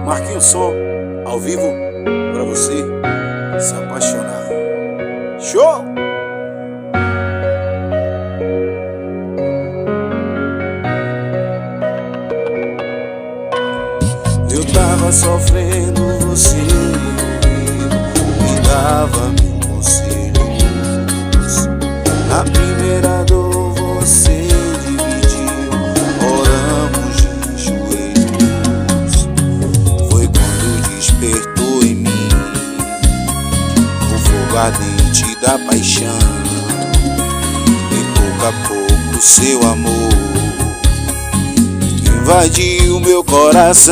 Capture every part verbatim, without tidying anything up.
Marquinhos Som, ao vivo, pra você se apaixonar. Show! Eu tava sofrendo, você me dava mil conselhos. A primeira dor você dividiu, oramos de joelhos. Foi quando despertou em mim o fogo ardente da paixão, e pouco a pouco seu amor invadiu meu coração.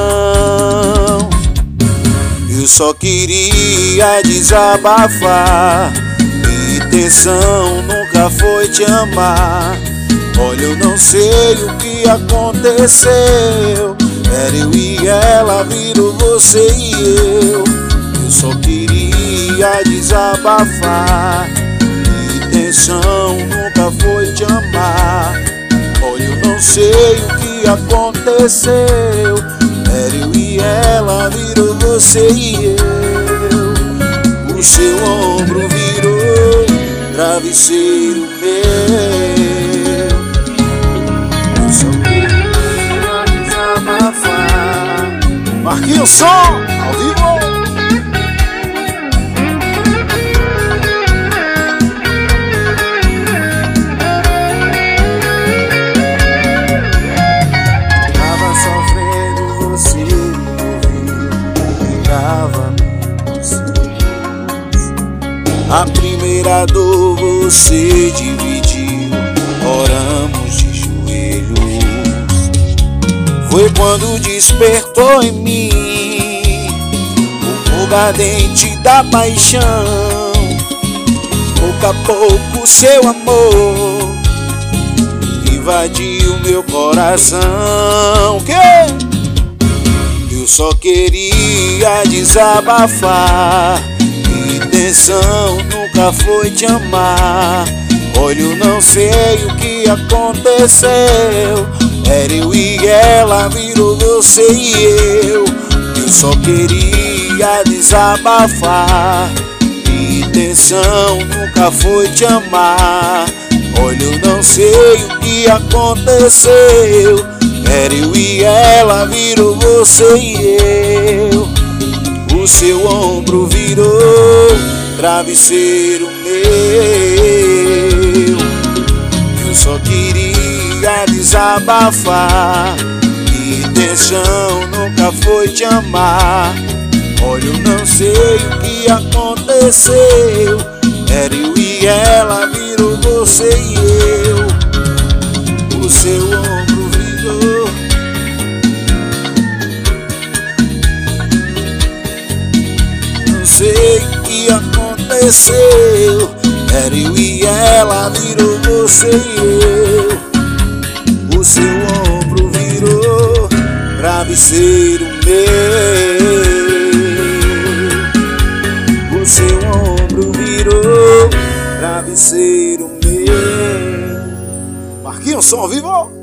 Eu só queria desabafar, minha intenção nunca foi te amar. Olha, eu não sei o que aconteceu, era eu e ela, virou você e eu. Eu só queria desabafar, minha intenção nunca foi te amar. Olha, eu não sei o que aconteceu, era eu e ela, virou você e eu. O seu ombro virou travesseiro meu. Eu só queria desabafar. Marquinhos Som, ao vivo. A primeira dor você dividiu, oramos de joelhos. Foi quando despertou em mim o fogo ardente da paixão. Pouco a pouco seu amor invadiu meu coração. Que eu só queria desabafar, intenção nunca foi te amar. Olha, eu não sei o que aconteceu, era eu e ela, virou você e eu. Eu só queria desabafar, minha intenção nunca foi te amar. Olha, eu não sei o que aconteceu, era eu e ela, virou você e eu. O seu ombro virou travesseiro meu. Eu só queria desabafar, minha intenção nunca foi te amar. Olha, eu não sei o que aconteceu, era eu e ela, virou você e eu. O seu ombro virou. Não sei o que aconteceu, era eu e ela, virou você e eu. O seu ombro virou travesseiro meu. O seu ombro virou travesseiro meu. Marquinhos Som, ao vivo.